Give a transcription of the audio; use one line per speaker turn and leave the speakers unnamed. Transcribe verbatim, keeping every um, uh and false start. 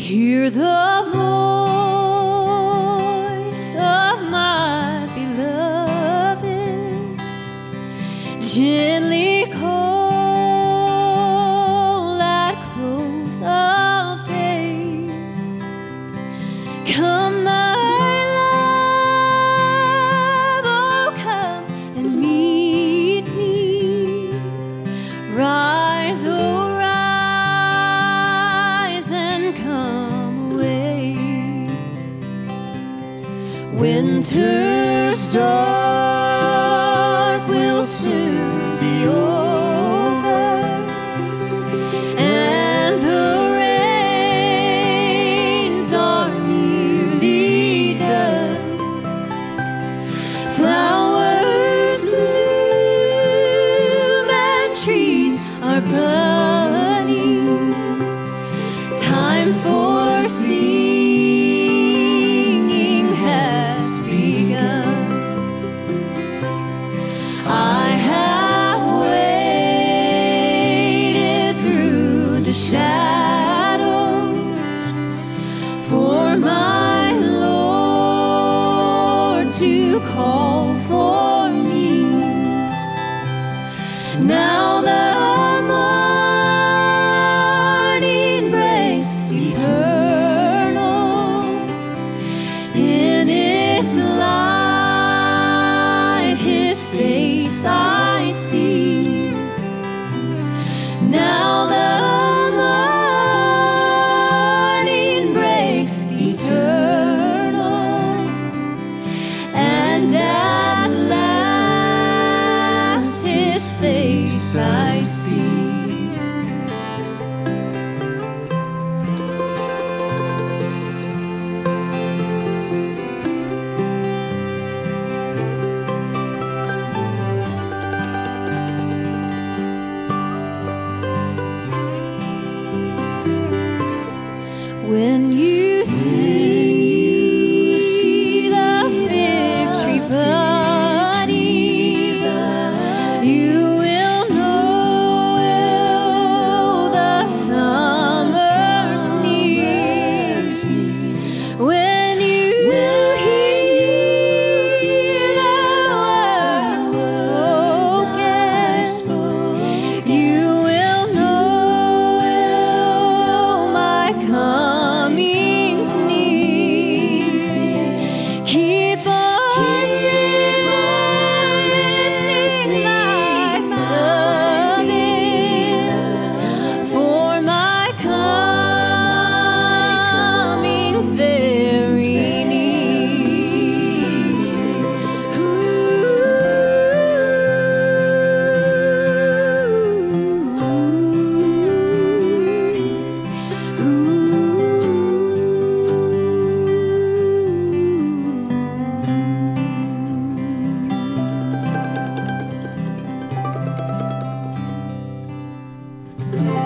Hear the voice of my beloved, gently call at close of day. Come, my love, oh come and meet me. Rise, oh rise and come away. Winter's dark will soon be over, and the rains are nearly done. Flowers bloom and trees are budding. Time for singing has begun. I have waited through the shadows for my Lord to call for me. Now the morning breaks eternal. In its light his face I see. Now the morning breaks eternal, and at last his face I see. When you see the fig tree budding, you will know the summer's near. When you hear the words spoken, you will know my coming's near. Keep on listening, my beloved, for my coming's very near.